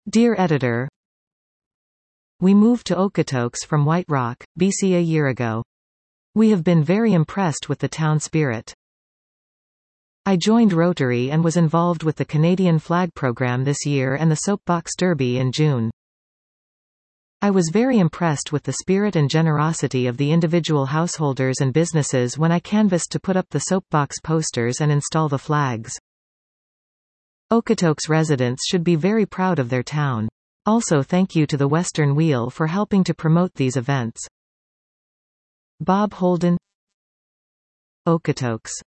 Dear Editor, we moved to Okotoks from White Rock, BC a year ago. We have been very impressed with the town spirit. I joined Rotary and was involved with the Canadian Flag Program this year and the Soapbox Derby in June. I was very impressed with the spirit and generosity of the individual householders and businesses when I canvassed to put up the soapbox posters and install the flags. Okotoks residents should be very proud of their town. Also, thank you to the Western Wheel for helping to promote these events. Bob Holden, Okotoks.